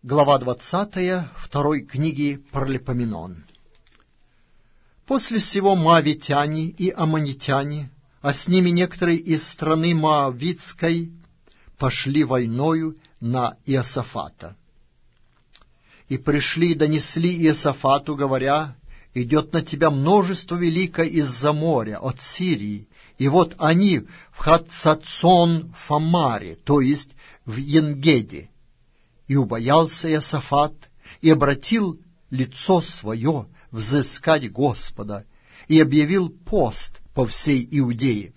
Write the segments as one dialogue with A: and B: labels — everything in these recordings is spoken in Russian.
A: Глава 20 второй книги Паралипоменон. После сего моавитяне и аммонитяне, а с ними некоторые из страны Моавитской, пошли войною на Иосафата. И пришли и донесли Иосафату, говоря: «Идет на тебя множество великое из-за моря, от Сирии, и вот они в Хатцацон-Фамаре, то есть в Енгеде». И убоялся Иосафат, и обратил лицо свое взыскать Господа, и объявил пост по всей Иудее.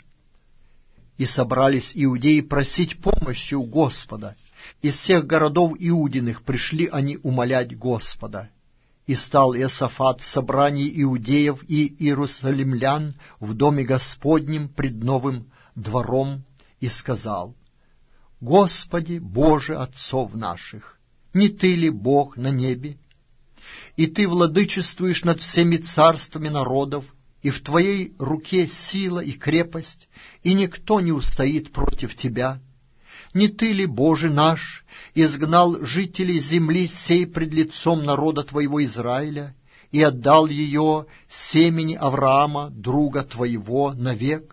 A: И собрались иудеи просить помощи у Господа. Из всех городов Иудиных пришли они умолять Господа. И стал Иосафат в собрании иудеев и иерусалимлян в доме Господнем пред новым двором и сказал: «Господи, Боже отцов наших, не Ты ли Бог на небе? И Ты владычествуешь над всеми царствами народов, и в Твоей руке сила и крепость, и никто не устоит против Тебя. Не Ты ли, Боже наш, изгнал жителей земли сей пред лицом народа Твоего Израиля и отдал ее семени Авраама, друга Твоего, навек?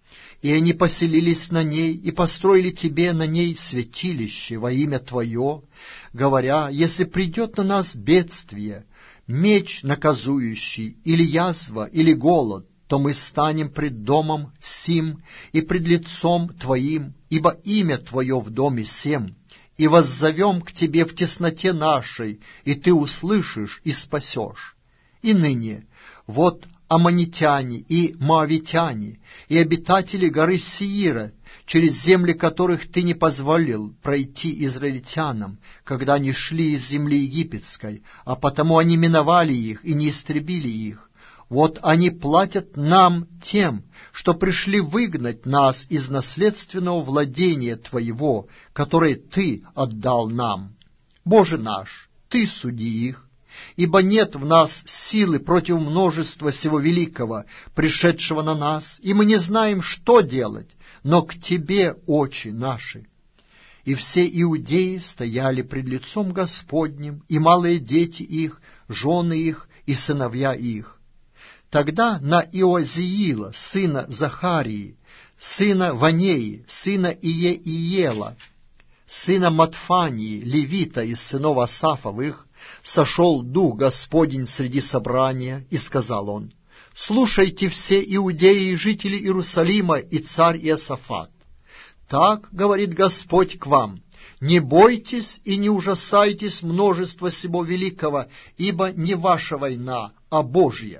A: И они поселились на ней, и построили Тебе на ней святилище во имя Твое, говоря: если придет на нас бедствие, меч наказующий, или язва, или голод, то мы станем пред домом сим и пред лицом Твоим, ибо имя Твое в доме сем, и воззовем к Тебе в тесноте нашей, и Ты услышишь и спасешь. И ныне вот аммонитяне и моавитяне, и обитатели горы Сеира, через земли которых Ты не позволил пройти израильтянам, когда они шли из земли египетской, а потому они миновали их и не истребили их. Вот они платят нам тем, что пришли выгнать нас из наследственного владения Твоего, которое Ты отдал нам. Боже наш, Ты суди их, ибо нет в нас силы против множества сего великого, пришедшего на нас, и мы не знаем, что делать, но к Тебе очи наши». И все иудеи стояли пред лицом Господним, и малые дети их, жены их и сыновья их. Тогда на Иозиила, сына Захарии, сына Ванеи, сына Иеиела, сына Матфании, левита из сынов Асафовых, сошел Дух Господень среди собрания, и сказал он: «Слушайте все иудеи и жители Иерусалима и царь Иосафат. Так говорит Господь к вам: не бойтесь и не ужасайтесь множества сего великого, ибо не ваша война, а Божья.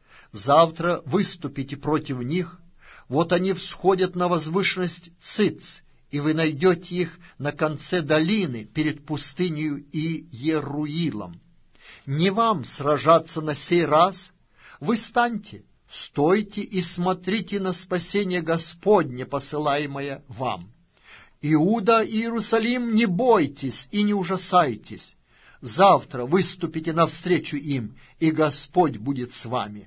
A: Завтра выступите против них, вот они всходят на возвышенность Циц, и вы найдете их на конце долины перед пустынею и Еруилом. Не вам сражаться на сей раз, вы станьте, стойте и смотрите на спасение Господне, посылаемое вам. Иуда и Иерусалим, не бойтесь и не ужасайтесь. Завтра выступите навстречу им, и Господь будет с вами».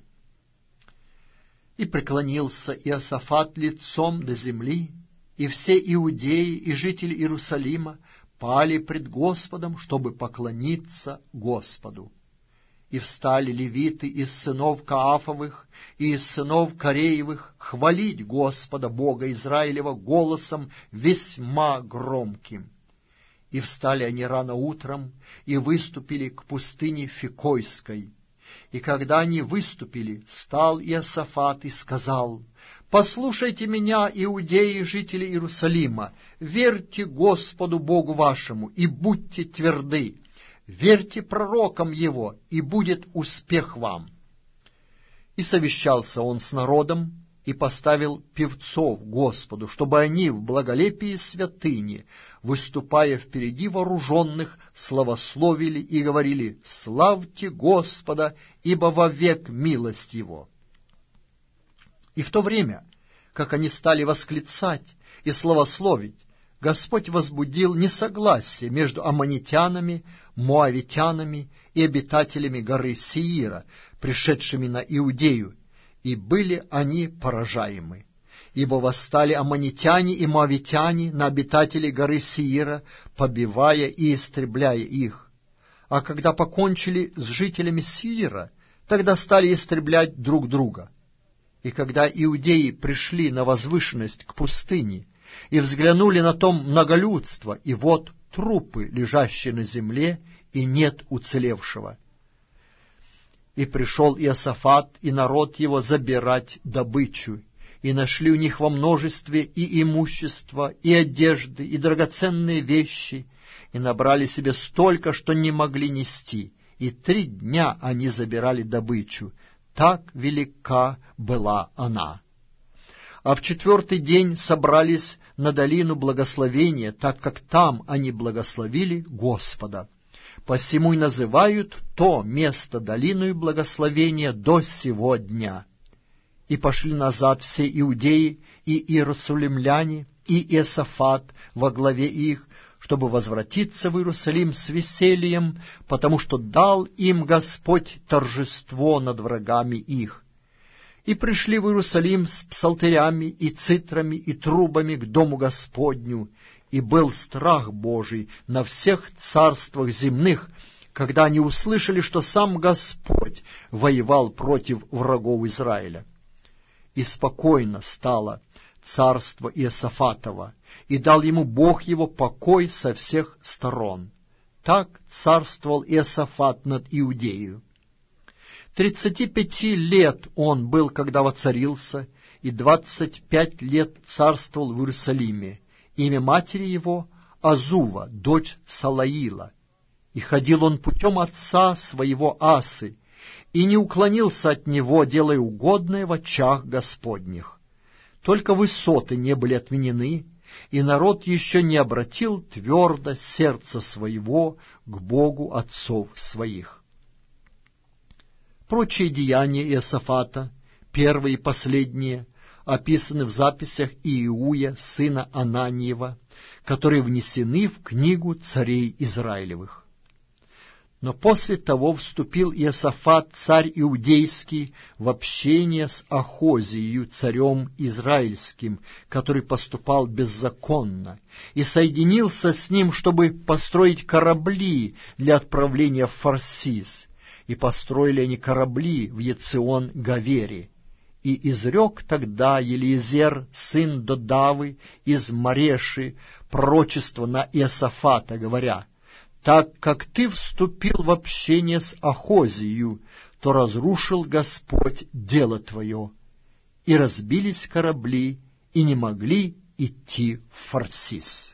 A: И преклонился Иосафат лицом до земли, и все иудеи и жители Иерусалима пали пред Господом, чтобы поклониться Господу. И встали левиты из сынов Каафовых и из сынов Кореевых хвалить Господа Бога Израилева голосом весьма громким. И встали они рано утром и выступили к пустыне Фикойской. И когда они выступили, стал Иосафат и сказал: «Послушайте меня, иудеи и жители Иерусалима, верьте Господу Богу вашему и будьте тверды, верьте пророкам Его, и будет успех вам». И совещался он с народом, и поставил певцов Господу, чтобы они в благолепии святыни, выступая впереди вооруженных, славословили и говорили: «Славьте Господа, ибо вовек милость Его». И в то время, как они стали восклицать и славословить, Господь возбудил несогласие между аммонитянами, моавитянами и обитателями горы Сеира, пришедшими на Иудею, и были они поражаемы. Ибо восстали аммонитяне и моавитяне на обитателей горы Сеира, побивая и истребляя их. А когда покончили с жителями Сеира, тогда стали истреблять друг друга. И когда иудеи пришли на возвышенность к пустыне и взглянули на то многолюдство, и вот трупы, лежащие на земле, и нет уцелевшего. И пришел Иосафат и народ его забирать добычу, и нашли у них во множестве и имущество, и одежды, и драгоценные вещи, и набрали себе столько, что не могли нести, и 3 дня они забирали добычу, так велика была она. А в 4-й день собрались на долину благословения, так как там они благословили Господа. Посему и называют то место долиною благословения до сего дня. И пошли назад все иудеи и иерусалимляне, и Иосафат во главе их, чтобы возвратиться в Иерусалим с весельем, потому что дал им Господь торжество над врагами их. И пришли в Иерусалим с псалтырями и цитрами и трубами к дому Господню, и был страх Божий на всех царствах земных, когда они услышали, что сам Господь воевал против врагов Израиля. И спокойно стало царство Иосафатова, и дал ему Бог его покой со всех сторон. Так царствовал Иосафат над Иудеей. 35 лет он был, когда воцарился, и 25 лет царствовал в Иерусалиме. Имя матери его Азува, дочь Салаила. И ходил он путем отца своего Асы, и не уклонился от него, делая угодное в очах Господних. Только высоты не были отменены, и народ еще не обратил твердо сердце своего к Богу отцов своих. Прочие деяния Иосафата, первые и последние, описаны в записях Иеуя, сына Ананиева, которые внесены в книгу царей Израилевых. Но после того вступил Иосафат, царь иудейский, в общение с Ахозией, царем израильским, который поступал беззаконно, и соединился с ним, чтобы построить корабли для отправления в Фарсис. И построили они корабли в Ецион-Гавере. И изрек тогда Елиезер, сын Додавы, из Мареши, пророчество на Иосафата, говоря: «Так как ты вступил в общение с Ахозией, то разрушил Господь дело твое». И разбились корабли, и не могли идти в Фарсис.